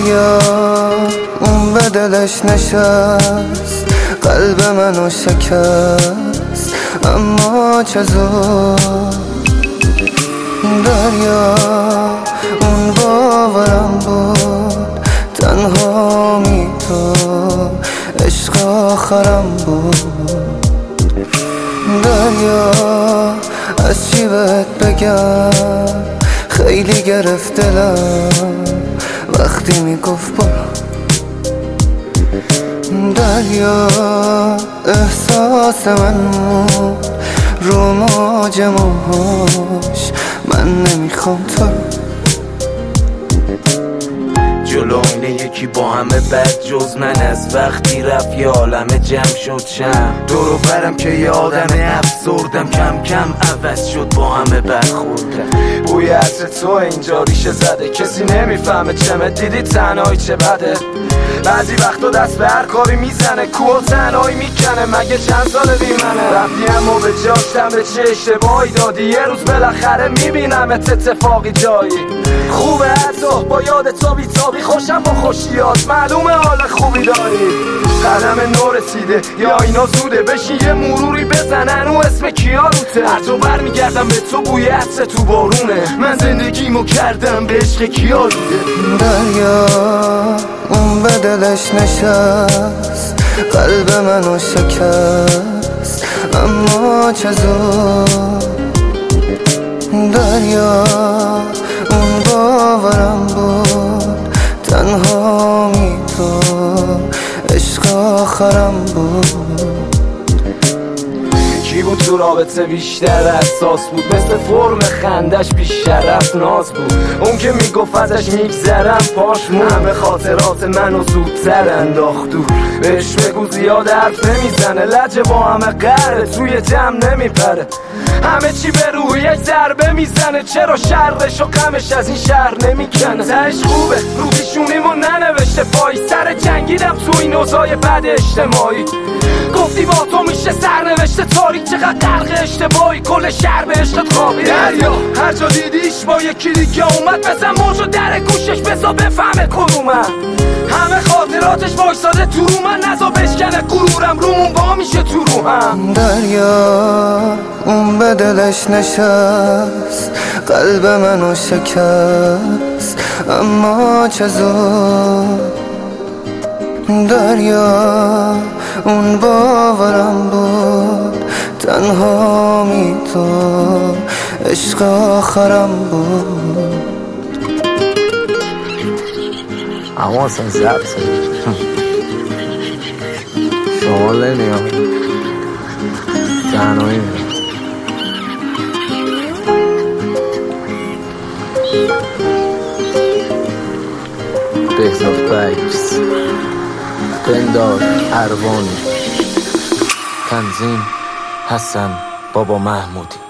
دریا اون به دلش نشست، قلب منو شکست، اما چه زود. دریا اون باورم بود، تنها می تو عشق آخرم بود. دریا از چی بهت بگم، خیلی گرفت دلم وقتی میگفت برو. دریا احساس من بود رو موج موج، من نمیخوام تو رو. جلو اینه یکی با همه بد جز من، از وقتی رفت یه عالمه جمع شد شم. دورو برم که یه آدم افسردم، کم کم عوض شد با همه برخوردم. بوی عطر تو اینجا ریشه زده، کسی نمیفهمه چمه، دیدی تنهایی چه بده. بعضی وقتا دست به هر کاری میزنه، کوه تنهایی میکنه، مگه چند ساله بیمنه. رفتی اما به جاشتم به چه اشتباهی دادی، یه روز بالاخره میبینمت اتفاقی جایی. خوبه حتی با یاد تو بیتابی، خوشم با خوشیات، معلومه حال خوبی داری. قدم نو رسیده یا اینا زوده، بشین یه مروری بزنن و اسم کیا روته. هر تو برمیگردم به تو بوی عطر تو بارونه، من زندگیمو کردم به عشق کیا روده. دریا اون به دلش نشست، قلب منو شکست، اما چه زود. دریا اون باورم بود، تنها می تو عشق آخرم بود. کی بود تو رابطه بیشتر احساس بود، مثل فرم خندش بیشرف ناز بود. اون که میگفت ازش میگذرم پاش مون، همه خاطرات منو زودتر انداخت دور. بهش بگو زیاد حرف نمیزنه، لجه با همه قره، توی جمع نمیپره. همه چی به روی یک ضربه میزنه، چرا شرقش و غمش از این شهر نمیکنه. تهش خوبه رو پیشونیمو ننوشته پایی، سر جنگیدم تو این اوضاع بد اجتماعی. گفتی با تو میشه سرنوشته تاریک، چقدر غرق اشتباهی، کل شهر به عشقت خوابی. دریا هر جا دیدیش با یکی دیگه اومد، بزن موجو در گوشش بزا بفهمه کدومم. همه خاطراتش وایساده تو رو من، نزا بشکنه غرورم رومون با میشه تو رو هم. دریا اون به دلش نشست، قلب منو شکست، اما چه زود. دریا اون باورم بود، تنها می تو عشق آخرم بود. اما اصلا ضبط شمال نمیام تنهایی میرم. بهتاب بایپس، پندار اروانی، تنظیم حسن بابا محمودی.